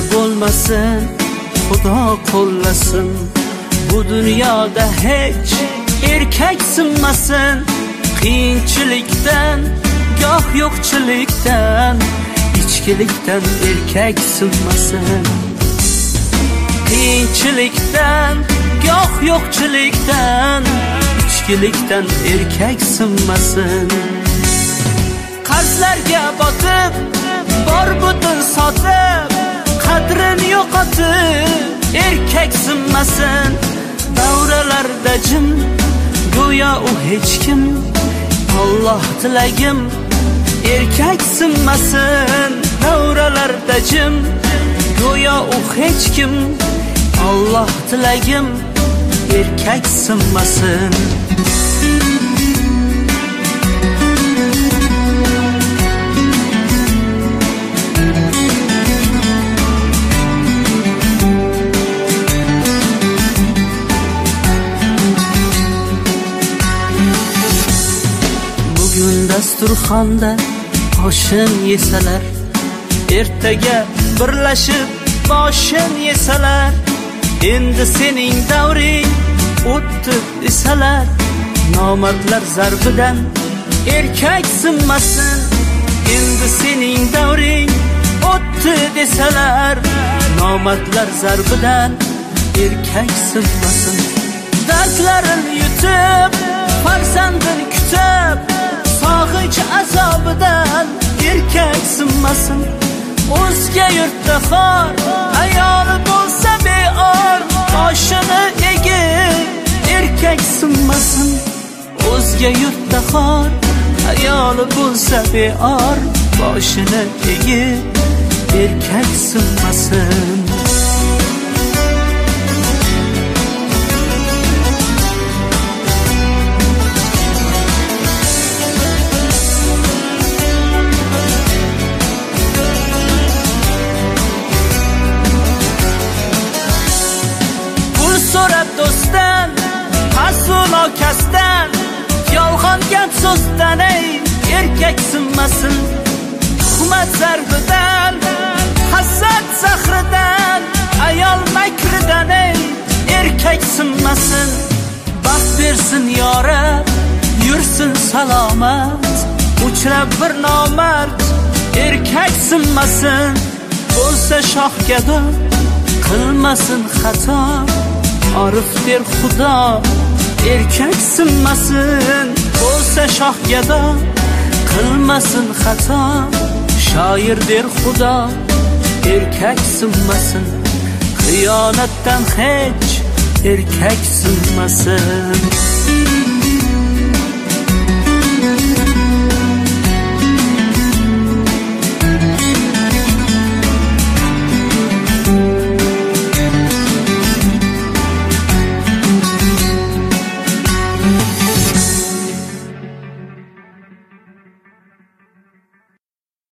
bo'lmasin, Xudo qo'llasin. Bu dunyoda hech erkak sinmasin. Qiyinchilikdan, goh yo'qchilikdan, ichkilikdan erkak sinmasin. Qiyinchilikdan, goh yo'qchilikdan, ichkilikdan erkak sinmasin. Qarzlarga botib, bor butun sotib, qadrini yo'qotib erkak sinmasin. Davralarda jim, go'yo u hech kim. Alloh tilagim, erkak sinmasin. Davralarda jim, go'yo u hech kim. Alloh tilagim, erkak sinmasin. Bugun dasturxonda oshin yesalar, ertaga birlashib boshin yesalar, endi sening davring o'tdi desalar, nomardlar zarbidan erkak sinmasin. Endi sening davring o'tdi desalar, nomardlar zarbidan erkak sinmasin. Dardlarin yutib, farzandin kutib, sog'inch azobidan erkak sinmasin. O'zga yurtda xor, ayoli bo'lsa beor, boshini egib erkak sinmasin. O'zga yurtda xor, ayoli bo'lsa beor, boshini egib erkak sinmasin. So'rab do'stdan, mas'ul kasdan, yolg'on gap so'zdan ey erkak sinmasin. Tuhmat zarbidan, hasad zahridan, ayol makridan ey erkak sinmasin. Baxt bersin yorab, yursin salomat, uchrab bir nomard erkak sinmasin. Bo'lsa shoh gado, qilmasin xato, Arif der Xudo, erkak sinmasin. Bo'lsa shoh gado, qilmasin xato, shoir der Xudo, erkak sinmasin. Xiyonatdan hech erkak sinmasin.